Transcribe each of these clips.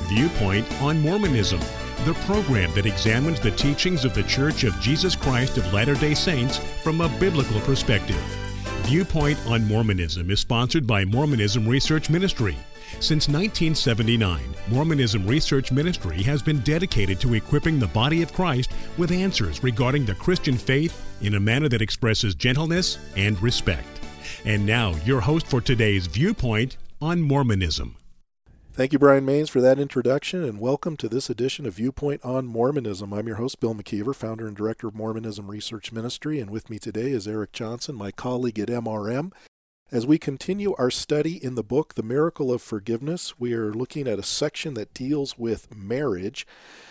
Viewpoint on Mormonism, the program that examines the teachings of the Church of Jesus Christ of Latter-day Saints from a biblical perspective. Viewpoint on Mormonism is sponsored by Mormonism Research Ministry. Since 1979, Mormonism Research Ministry has been dedicated to equipping the body of Christ with answers regarding the Christian faith in a manner that expresses gentleness and respect. And now, your host for today's Viewpoint on Mormonism. Thank you, Brian Maines, for that introduction, and welcome to this edition of Viewpoint on Mormonism. I'm your host, Bill McKeever, founder and director of Mormonism Research Ministry, and with me today is Eric Johnson, my colleague at MRM. As we continue our study in the book, The Miracle of Forgiveness, we are looking at a section that deals with marriage,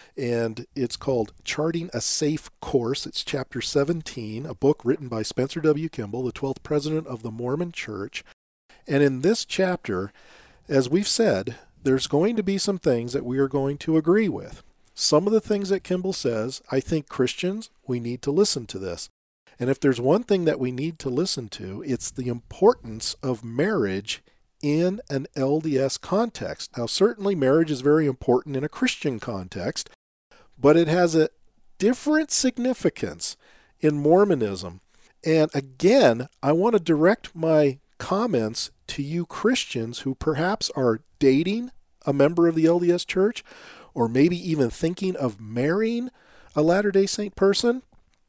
and it's called Charting a Safe Course. It's chapter 17, a book written by Spencer W. Kimball, the 12th president of the Mormon Church. And in this chapter, as we've said, there's going to be some things that we are going to agree with. Some of the things that Kimball says, I think Christians, we need to listen to this. And if there's one thing that we need to listen to, it's the importance of marriage in an LDS context. Now, certainly marriage is very important in a Christian context, but it has a different significance in Mormonism. And again, I want to direct my comments to you Christians who perhaps are dating a member of the LDS Church, or maybe even thinking of marrying a Latter-day Saint person.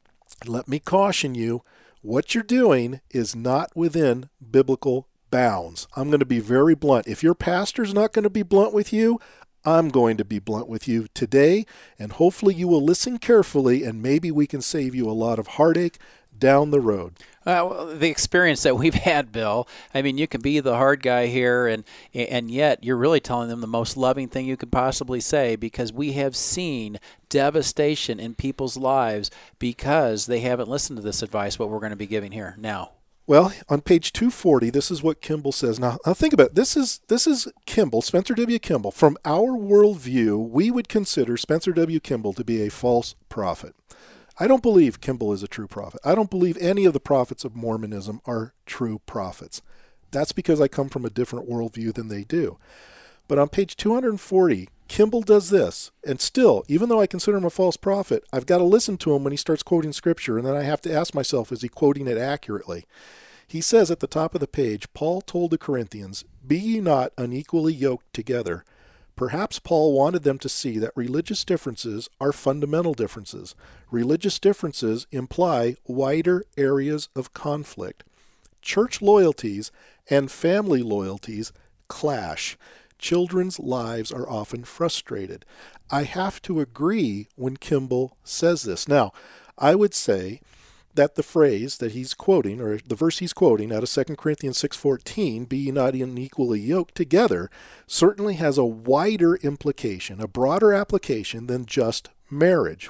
Let me caution you, what you're doing is not within biblical bounds. I'm going to be very blunt. If your pastor's not going to be blunt with you, I'm going to be blunt with you today, and hopefully you will listen carefully, and maybe we can save you a lot of heartache down the road. Well, the experience that we've had, Bill, I mean, you can be the hard guy here, and yet you're really telling them the most loving thing you could possibly say, because we have seen devastation in people's lives because they haven't listened to this advice, what we're going to be giving here now. Well, on page 240, this is what Kimball says. Now think about it. This is Kimball, Spencer W. Kimball. From our worldview, we would consider Spencer W. Kimball to be a false prophet. I don't believe Kimball is a true prophet. I don't believe any of the prophets of Mormonism are true prophets. That's because I come from a different worldview than they do. But on page 240, Kimball does this. And still, even though I consider him a false prophet, I've got to listen to him when he starts quoting Scripture, and then I have to ask myself, is he quoting it accurately? He says at the top of the page, Paul told the Corinthians, "Be ye not unequally yoked together." Perhaps Paul wanted them to see that religious differences are fundamental differences. Religious differences imply wider areas of conflict. Church loyalties and family loyalties clash. Children's lives are often frustrated. I have to agree when Kimball says this. Now, I would say that the phrase that he's quoting, or the verse he's quoting out of 2 Corinthians 6:14, "Be ye not unequally yoked together," certainly has a wider implication, a broader application than just marriage.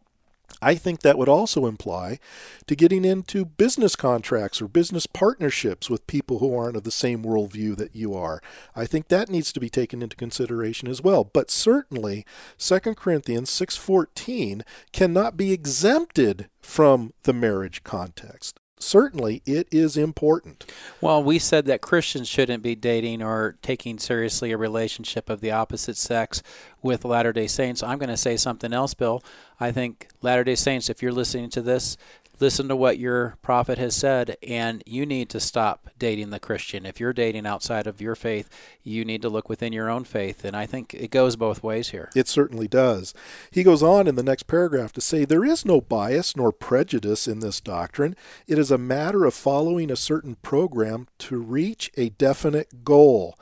I think that would also imply to getting into business contracts or business partnerships with people who aren't of the same worldview that you are. I think that needs to be taken into consideration as well. But certainly, 2 Corinthians 6:14 cannot be exempted from the marriage context. Certainly, it is important. Well, we said that Christians shouldn't be dating or taking seriously a relationship of the opposite sex with Latter-day Saints. I'm going to say something else, Bill. I think Latter-day Saints, if you're listening to this, listen to what your prophet has said, and you need to stop dating the Christian. If you're dating outside of your faith, you need to look within your own faith, and I think it goes both ways here. It certainly does. He goes on in the next paragraph to say, there is no bias nor prejudice in this doctrine. It is a matter of following a certain program to reach a definite goal.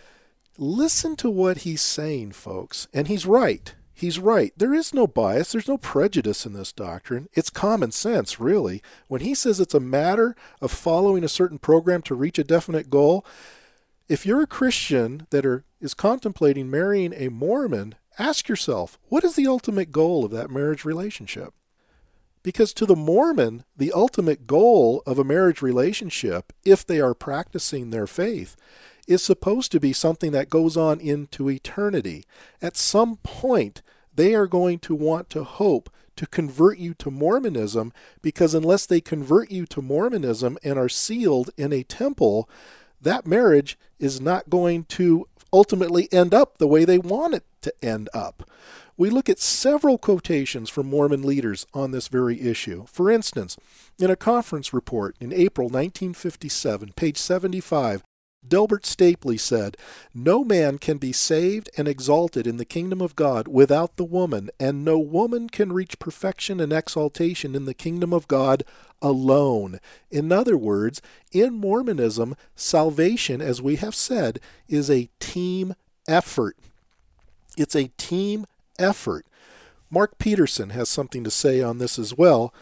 Listen to what he's saying, folks, and he's right. He's right. There is no bias. There's no prejudice in this doctrine. It's common sense, really. When he says it's a matter of following a certain program to reach a definite goal, if you're a Christian that is contemplating marrying a Mormon, ask yourself, what is the ultimate goal of that marriage relationship? Because to the Mormon, the ultimate goal of a marriage relationship, if they are practicing their faith, is supposed to be something that goes on into eternity. At some point, they are going to want to hope to convert you to Mormonism, because unless they convert you to Mormonism and are sealed in a temple, that marriage is not going to ultimately end up the way they want it to end up. We look at several quotations from Mormon leaders on this very issue. For instance, in a conference report in April 1957, page 75, Delbert Stapley said, "No man can be saved and exalted in the kingdom of God without the woman, and no woman can reach perfection and exaltation in the kingdom of God alone." In other words, in Mormonism, salvation, as we have said, is a team effort. It's a team effort. Mark Peterson has something to say on this as well.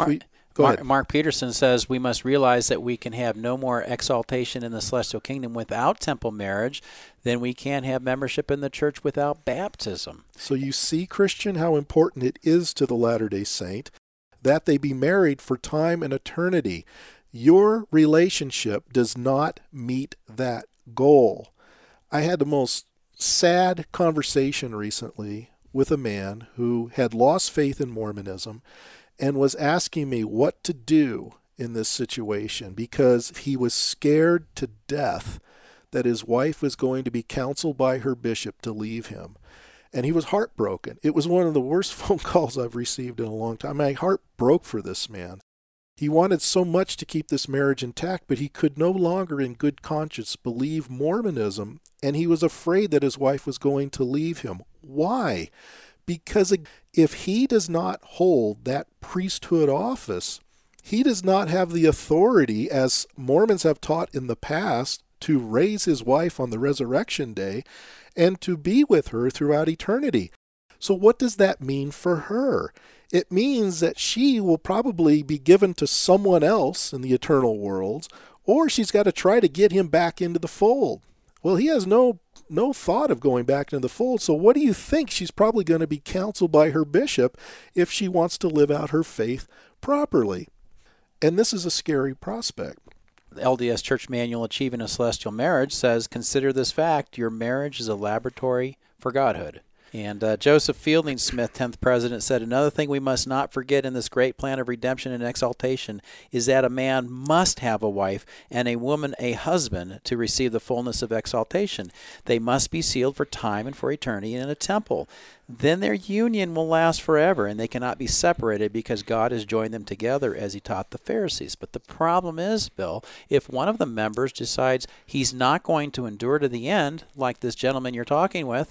Mark Peterson says we must realize that we can have no more exaltation in the celestial kingdom without temple marriage than we can have membership in the church without baptism. So you see, Christian, how important it is to the Latter-day Saint that they be married for time and eternity. Your relationship does not meet that goal. I had the most sad conversation recently with a man who had lost faith in Mormonism and was asking me what to do in this situation because he was scared to death that his wife was going to be counseled by her bishop to leave him. And he was heartbroken. It was one of the worst phone calls I've received in a long time. My heart broke for this man. He wanted so much to keep this marriage intact, but he could no longer in good conscience believe Mormonism, and he was afraid that his wife was going to leave him. Why? Because if he does not hold that priesthood office, he does not have the authority, as Mormons have taught in the past, to raise his wife on the resurrection day and to be with her throughout eternity. So what does that mean for her? It means that she will probably be given to someone else in the eternal worlds, or she's got to try to get him back into the fold. Well, he has no thought of going back into the fold, so what do you think? She's probably going to be counseled by her bishop if she wants to live out her faith properly. And this is a scary prospect. The LDS Church Manual Achieving a Celestial Marriage says, consider this fact, your marriage is a laboratory for godhood. And Joseph Fielding Smith, 10th president, said, another thing we must not forget in this great plan of redemption and exaltation is that a man must have a wife and a woman a husband to receive the fullness of exaltation. They must be sealed for time and for eternity in a temple. Then their union will last forever, and they cannot be separated because God has joined them together as he taught the Pharisees. But the problem is, Bill, if one of the members decides he's not going to endure to the end, like this gentleman you're talking with,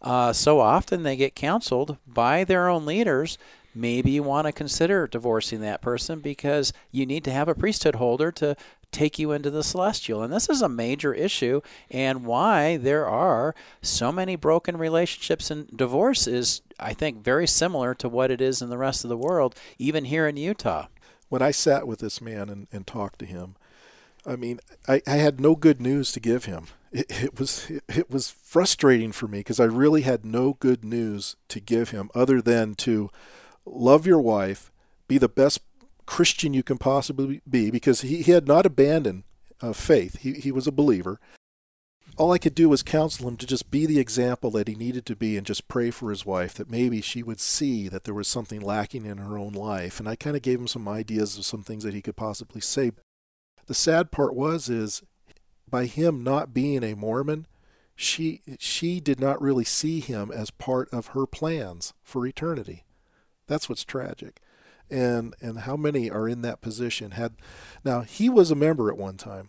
so often they get counseled by their own leaders. Maybe you want to consider divorcing that person because you need to have a priesthood holder to take you into the celestial. And this is a major issue, and why there are so many broken relationships, and divorce is, I think, very similar to what it is in the rest of the world, even here in Utah. When I sat with this man and talked to him, I mean, I had no good news to give him. It was frustrating for me because I really had no good news to give him other than to love your wife, be the best Christian you can possibly be, because he had not abandoned faith. He was a believer. All I could do was counsel him to just be the example that he needed to be and just pray for his wife, that maybe she would see that there was something lacking in her own life. And I kind of gave him some ideas of some things that he could possibly say. The sad part is by him not being a Mormon, she did not really see him as part of her plans for eternity. That's what's tragic. And how many are in that position? Now, he was a member at one time.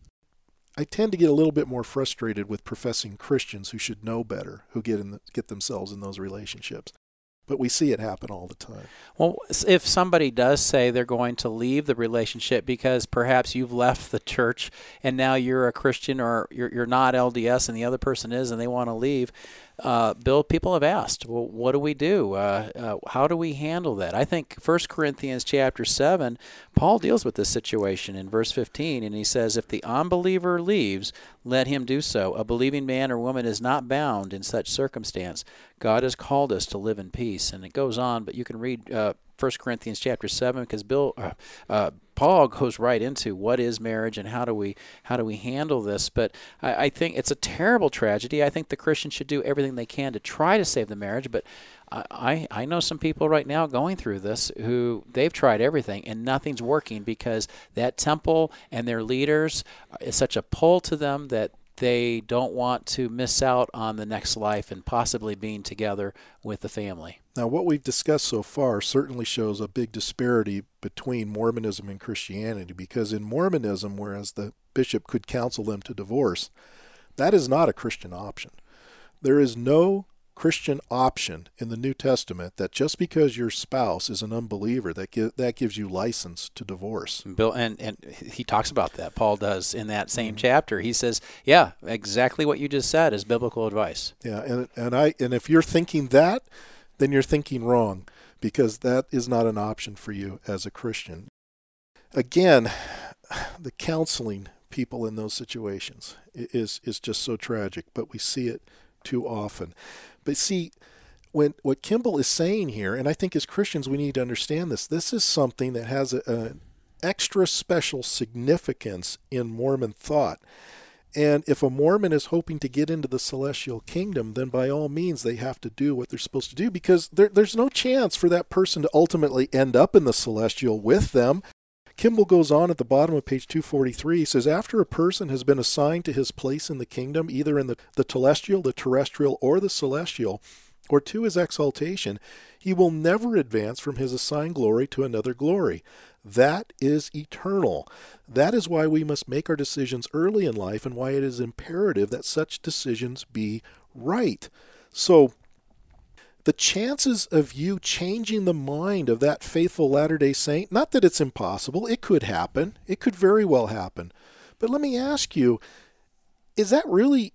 I tend to get a little bit more frustrated with professing Christians who should know better, who get themselves in those relationships. But we see it happen all the time. Well, if somebody does say they're going to leave the relationship because perhaps you've left the church and now you're a Christian, or you're not LDS and the other person is, and they want to leave, Bill, people have asked, well, what do we do? How do we handle that? I think 1 Corinthians chapter 7, Paul deals with this situation in verse 15, and he says, if the unbeliever leaves, let him do so. A believing man or woman is not bound in such circumstance. God has called us to live in peace. And it goes on, but you can read 1 Corinthians chapter 7 because Paul goes right into what is marriage and how do we handle this. But I think it's a terrible tragedy. I think the Christians should do everything they can to try to save the marriage. But I know some people right now going through this who they've tried everything and nothing's working because that temple and their leaders is such a pull to them that they don't want to miss out on the next life and possibly being together with the family. Now, what we've discussed so far certainly shows a big disparity between Mormonism and Christianity, because in Mormonism, whereas the bishop could counsel them to divorce, that is not a Christian option. There is no Christian option in the New Testament that just because your spouse is an unbeliever, that gives you license to divorce. Bill, and he talks about that. Paul does in that same chapter. He says, yeah, exactly what you just said is biblical advice. Yeah, and if you're thinking that, then you're thinking wrong, because that is not an option for you as a Christian. Again, the counseling people in those situations is just so tragic, but we see it too often. But see, what Kimball is saying here, and I think as Christians we need to understand this is something that has an extra special significance in Mormon thought. And if a Mormon is hoping to get into the celestial kingdom, then by all means they have to do what they're supposed to do, because there's no chance for that person to ultimately end up in the celestial with them. Kimball goes on at the bottom of page 243. He says, after a person has been assigned to his place in the kingdom, either in the telestial, the terrestrial, or the celestial, or to his exaltation, he will never advance from his assigned glory to another glory. That is eternal. That is why we must make our decisions early in life, and why it is imperative that such decisions be right. So, the chances of you changing the mind of that faithful Latter-day Saint, not that it's impossible, it could happen. It could very well happen. But let me ask you, is that really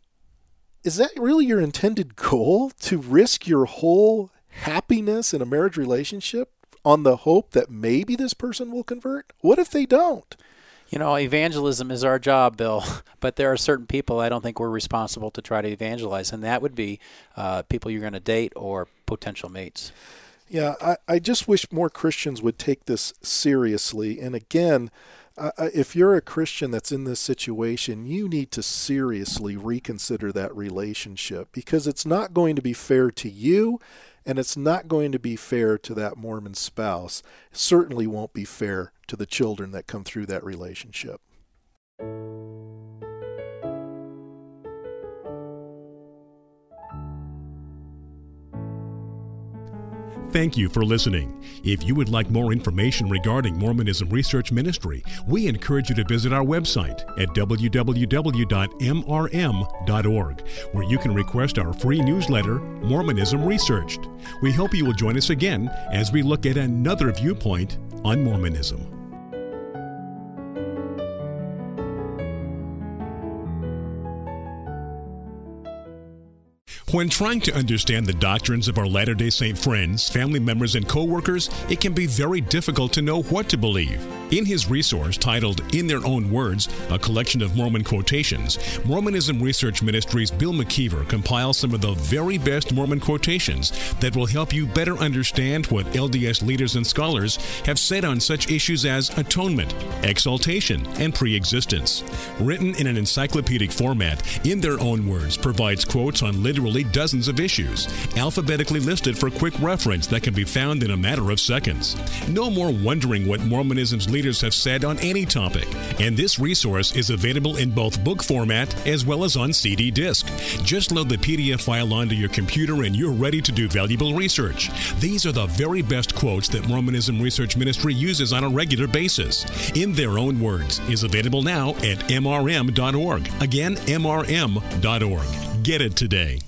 your intended goal, to risk your whole happiness in a marriage relationship on the hope that maybe this person will convert? What if they don't? You know, evangelism is our job, Bill, but there are certain people I don't think we're responsible to try to evangelize, and that would be people you're going to date or potential mates. Yeah, I just wish more Christians would take this seriously. And again, if you're a Christian that's in this situation, you need to seriously reconsider that relationship, because it's not going to be fair to you, and it's not going to be fair to that Mormon spouse. It certainly won't be fair to the children that come through that relationship. Thank you for listening. If you would like more information regarding Mormonism Research Ministry, we encourage you to visit our website at www.mrm.org, where you can request our free newsletter, Mormonism Researched. We hope you will join us again as we look at another viewpoint on Mormonism. When trying to understand the doctrines of our Latter-day Saint friends, family members, and co-workers, it can be very difficult to know what to believe. In his resource titled In Their Own Words, a collection of Mormon quotations, Mormonism Research Ministry's Bill McKeever compiles some of the very best Mormon quotations that will help you better understand what LDS leaders and scholars have said on such issues as atonement, exaltation, and pre-existence. Written in an encyclopedic format, In Their Own Words provides quotes on literally dozens of issues, alphabetically listed for quick reference that can be found in a matter of seconds. No more wondering what Mormonism's leaders have said on any topic, and this resource is available in both book format as well as on CD disc. Just load the PDF file onto your computer and you're ready to do valuable research. These are the very best quotes that Mormonism Research Ministry uses on a regular basis. In Their Own Words is available now at mrm.org. Again, mrm.org. Get it today.